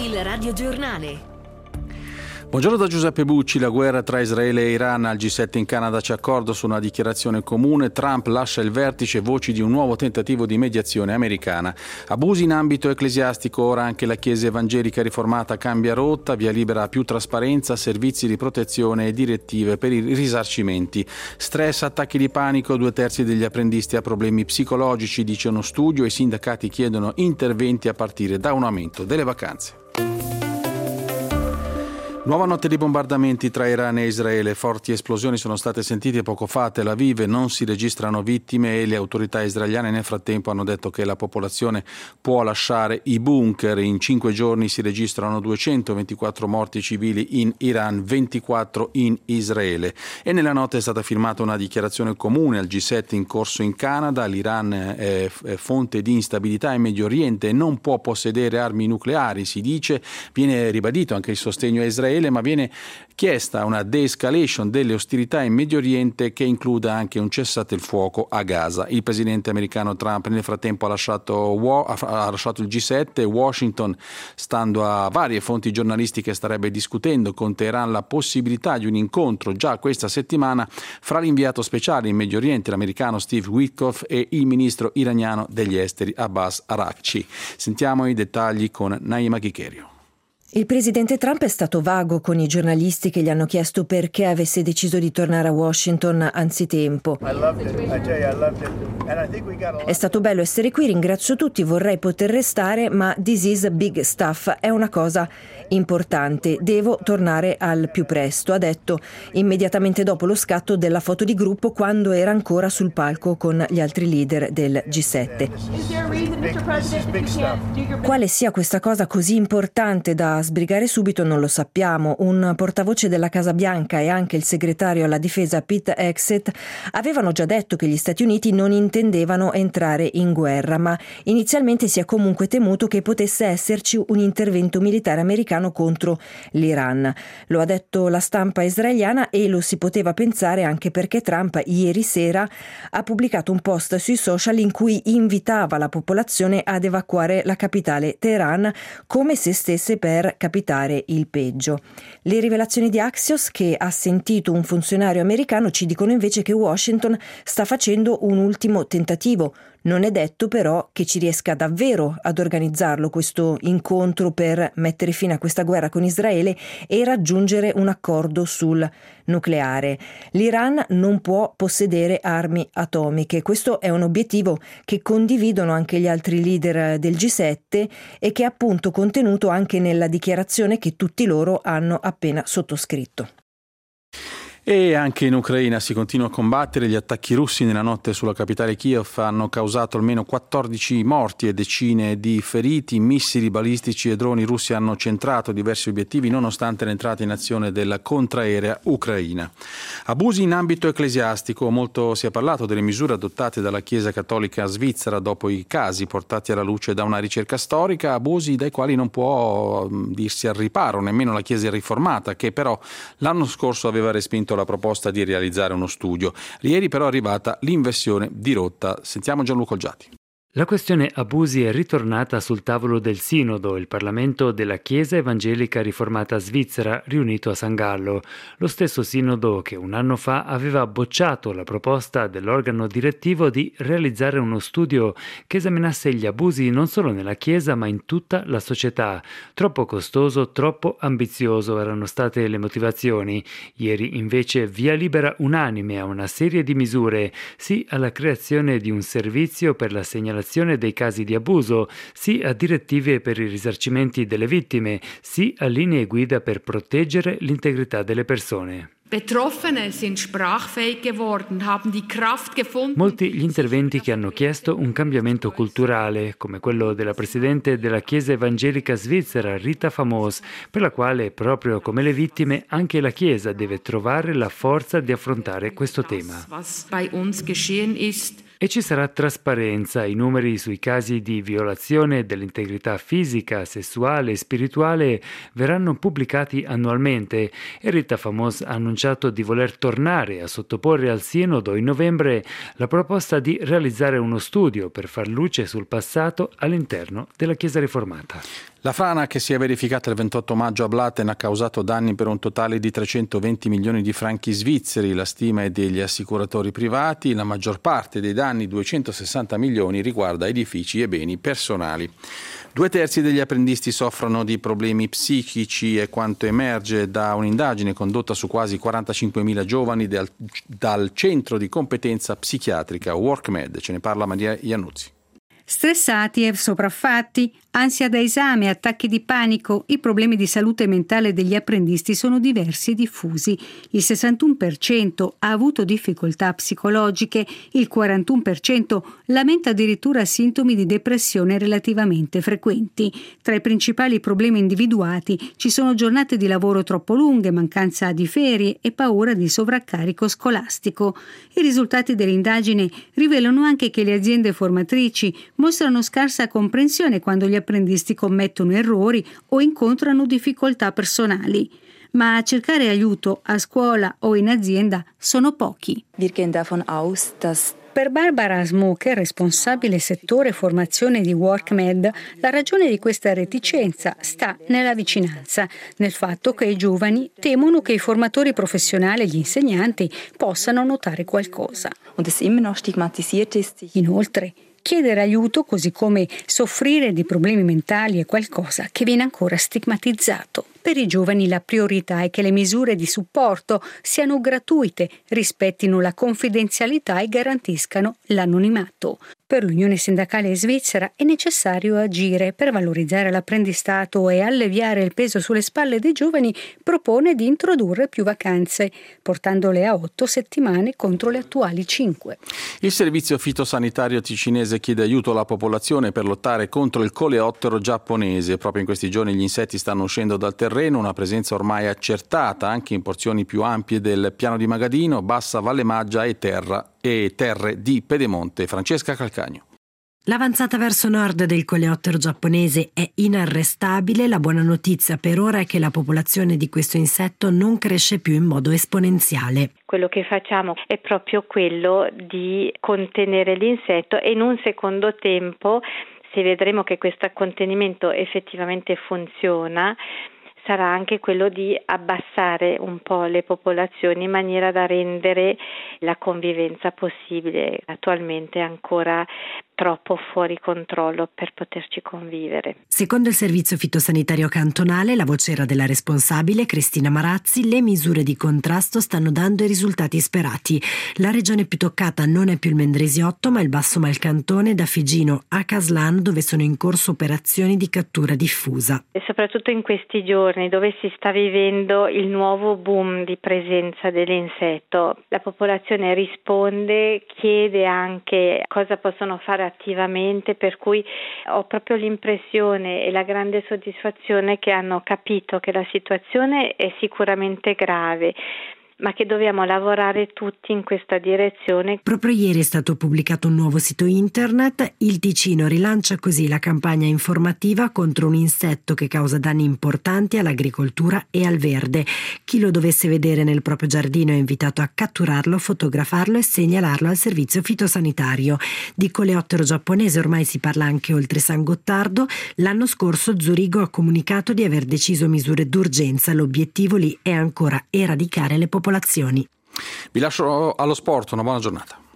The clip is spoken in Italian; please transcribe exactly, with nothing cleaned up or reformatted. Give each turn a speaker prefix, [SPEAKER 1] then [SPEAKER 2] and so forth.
[SPEAKER 1] Il radiogiornale.
[SPEAKER 2] Buongiorno da Giuseppe Bucci. La guerra tra Israele e Iran. Al G sette in Canada c'è accordo su una dichiarazione comune. Trump lascia il vertice, voci di un nuovo tentativo di mediazione americana. Abusi in ambito ecclesiastico, ora anche la Chiesa evangelica riformata cambia rotta, via libera a più trasparenza, servizi di protezione e direttive per i risarcimenti. Stress, attacchi di panico, due terzi degli apprendisti ha problemi psicologici, dice uno studio, e i sindacati chiedono interventi a partire da un aumento delle vacanze. Nuova notte di bombardamenti tra Iran e Israele. Forti esplosioni sono state sentite poco fa a Tel Aviv, non si registrano vittime e le autorità israeliane nel frattempo hanno detto che la popolazione può lasciare i bunker. In cinque giorni si registrano duecentoventiquattro morti civili in Iran, ventiquattro in Israele. E nella notte è stata firmata una dichiarazione comune al G sette in corso in Canada. L'Iran è fonte di instabilità in Medio Oriente e non può possedere armi nucleari, si dice. Viene ribadito anche il sostegno a Israele, ma viene chiesta una de-escalation delle ostilità in Medio Oriente che includa anche un cessate il fuoco a Gaza. Il presidente americano Trump nel frattempo ha lasciato, ha lasciato il G sette. Washington, stando a varie fonti giornalistiche, starebbe discutendo con Teheran la possibilità di un incontro già questa settimana fra l'inviato speciale in Medio Oriente, l'americano Steve Witkoff, e il ministro iraniano degli esteri Abbas Araghchi. Sentiamo i dettagli con Naima Ghicherio.
[SPEAKER 3] Il presidente Trump è stato vago con i giornalisti che gli hanno chiesto perché avesse deciso di tornare a Washington anzitempo. È stato bello essere qui, ringrazio tutti, vorrei poter restare, ma this is big stuff, è una cosa importante, devo tornare al più presto, ha detto immediatamente dopo lo scatto della foto di gruppo quando era ancora sul palco con gli altri leader del G sette. Quale sia questa cosa così importante da sbrigare subito non lo sappiamo. Un portavoce della Casa Bianca e anche il segretario alla difesa Pete Hegseth avevano già detto che gli Stati Uniti non intendevano entrare in guerra, ma inizialmente si è comunque temuto che potesse esserci un intervento militare americano contro l'Iran. Lo ha detto la stampa israeliana e lo si poteva pensare anche perché Trump ieri sera ha pubblicato un post sui social in cui invitava la popolazione ad evacuare la capitale Teheran come se stesse per capitare il peggio. Le rivelazioni di Axios, che ha sentito un funzionario americano, ci dicono invece che Washington sta facendo un ultimo tentativo. Non è detto però che ci riesca davvero ad organizzarlo questo incontro per mettere fine a questa guerra con Israele e raggiungere un accordo sul nucleare. L'Iran non può possedere armi atomiche. Questo è un obiettivo che condividono anche gli altri leader del G sette e che è appunto contenuto anche nella dichiarazione che tutti loro hanno appena sottoscritto.
[SPEAKER 2] E anche in Ucraina si continua a combattere. Gli attacchi russi nella notte sulla capitale Kiev hanno causato almeno quattordici morti e decine di feriti. Missili balistici e droni russi hanno centrato diversi obiettivi nonostante l'entrata in azione della contraerea ucraina. Abusi in ambito ecclesiastico. Molto si è parlato delle misure adottate dalla Chiesa Cattolica svizzera dopo i casi portati alla luce da una ricerca storica, abusi dai quali non può dirsi al riparo nemmeno la Chiesa riformata, che però l'anno scorso aveva respinto la proposta di realizzare uno studio. Ieri però è arrivata l'inversione di rotta. Sentiamo Gianluca Olgiati.
[SPEAKER 4] La questione abusi è ritornata sul tavolo del Sinodo, il Parlamento della Chiesa Evangelica Riformata Svizzera, riunito a San Gallo. Lo stesso Sinodo che un anno fa aveva bocciato la proposta dell'organo direttivo di realizzare uno studio che esaminasse gli abusi non solo nella Chiesa ma in tutta la società. Troppo costoso, troppo ambizioso erano state le motivazioni. Ieri invece via libera unanime a una serie di misure, sì alla creazione di un servizio per la segnalazione dei casi di abuso, sì a direttive per i risarcimenti delle vittime, sì a linee guida per proteggere l'integrità delle persone.
[SPEAKER 5] Betroffene sind sprachfähig geworden, haben die Kraft gefunden.
[SPEAKER 4] Molti gli interventi che hanno chiesto un cambiamento culturale, come quello della presidente della Chiesa Evangelica Svizzera, Rita Famos, per la quale, proprio come le vittime, anche la Chiesa deve trovare la forza di affrontare questo tema.
[SPEAKER 5] Was bei uns geschehen ist.
[SPEAKER 4] E ci sarà trasparenza. I numeri sui casi di violazione dell'integrità fisica, sessuale e spirituale verranno pubblicati annualmente e Rita Famos ha annunciato di voler tornare a sottoporre al Sinodo in novembre la proposta di realizzare uno studio per far luce sul passato all'interno della Chiesa riformata.
[SPEAKER 2] La frana che si è verificata il ventotto maggio a Blatten ha causato danni per un totale di trecentoventi milioni di franchi svizzeri. La stima è degli assicuratori privati. La maggior parte dei danni, duecentosessanta milioni, riguarda edifici e beni personali. Due terzi degli apprendisti soffrono di problemi psichici, è quanto emerge da un'indagine condotta su quasi quarantacinquemila giovani dal, dal centro di competenza psichiatrica WorkMed. Ce ne parla Maria Iannuzzi.
[SPEAKER 1] Stressati e sopraffatti, ansia da esame, attacchi di panico, i problemi di salute mentale degli apprendisti sono diversi e diffusi. Il sessantuno per cento ha avuto difficoltà psicologiche, il quarantuno per cento lamenta addirittura sintomi di depressione relativamente frequenti. Tra i principali problemi individuati ci sono giornate di lavoro troppo lunghe, mancanza di ferie e paura di sovraccarico scolastico. I risultati dell'indagine rivelano anche che le aziende formatrici mostrano scarsa comprensione quando gli apprendisti commettono errori o incontrano difficoltà personali. Ma a cercare aiuto a scuola o in azienda sono pochi.
[SPEAKER 6] Wir gehen davon aus, dass
[SPEAKER 1] Per Barbara Smuche, responsabile settore formazione di WorkMed, la ragione di questa reticenza sta nella vicinanza, nel fatto che i giovani temono che i formatori professionali e gli insegnanti possano notare qualcosa.
[SPEAKER 6] und es immer noch stigmatisiert ist, sich
[SPEAKER 1] Inoltre, chiedere aiuto, così come soffrire di problemi mentali, è qualcosa che viene ancora stigmatizzato. Per i giovani la priorità è che le misure di supporto siano gratuite, rispettino la confidenzialità e garantiscano l'anonimato. Per l'Unione Sindacale Svizzera è necessario agire per valorizzare l'apprendistato e alleviare il peso sulle spalle dei giovani. Propone di introdurre più vacanze, portandole a otto settimane contro le attuali cinque.
[SPEAKER 2] Il servizio fitosanitario ticinese chiede aiuto alla popolazione per lottare contro il coleottero giapponese. Proprio in questi giorni gli insetti stanno uscendo dal terreno, una presenza ormai accertata anche in porzioni più ampie del piano di Magadino, Bassa Valle Maggia e Terra e terre di Pedemonte. Francesca Calcagno.
[SPEAKER 7] L'avanzata verso nord del coleottero giapponese è inarrestabile. La buona notizia per ora è che la popolazione di questo insetto non cresce più in modo esponenziale.
[SPEAKER 8] Quello che facciamo è proprio quello di contenere l'insetto e in un secondo tempo, se vedremo che questo contenimento effettivamente funziona, sarà anche quello di abbassare un po' le popolazioni in maniera da rendere la convivenza possibile. Attualmente è ancora troppo fuori controllo per poterci convivere.
[SPEAKER 7] Secondo il servizio fitosanitario cantonale, la vocera della responsabile, Cristina Marazzi, le misure di contrasto stanno dando i risultati sperati. La regione più toccata non è più il Mendrisiotto, ma il Basso Malcantone, da Figino a Caslan, dove sono in corso operazioni di cattura diffusa.
[SPEAKER 8] E soprattutto in questi giorni, dove si sta vivendo il nuovo boom di presenza dell'insetto, la popolazione risponde, chiede anche cosa possono fare attivamente, per cui ho proprio l'impressione e la grande soddisfazione che hanno capito che la situazione è sicuramente grave, ma che dobbiamo lavorare tutti in questa direzione.
[SPEAKER 7] Proprio ieri è stato pubblicato un nuovo sito internet. Il Ticino rilancia così la campagna informativa contro un insetto che causa danni importanti all'agricoltura e al verde. Chi lo dovesse vedere nel proprio giardino è invitato a catturarlo, fotografarlo e segnalarlo al servizio fitosanitario. Di coleottero giapponese ormai si parla anche oltre San Gottardo. L'anno scorso Zurigo ha comunicato di aver deciso misure d'urgenza. L'obiettivo lì è ancora eradicare le popolazioni.
[SPEAKER 2] Vi lascio allo sport, una buona giornata.